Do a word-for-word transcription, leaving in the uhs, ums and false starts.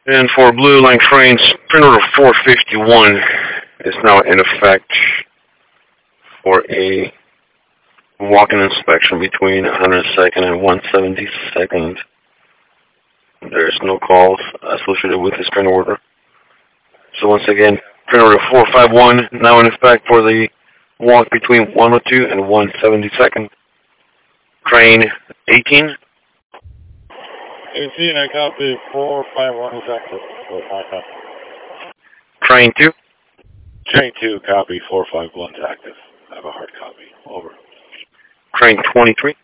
And for Blue Line Trains, print order four fifty-one is now in effect for a walk-in inspection between one hundred second and one hundred seventy-second. There's no calls associated with this print order. So once again, print order four fifty-one now in effect for the walk between one oh two and one hundred seventy-second. Train eighteen. eighteen, I copy. four five one is active. Train two. Train two, copy. four five one is active. I have a hard copy. Over. Train twenty-three.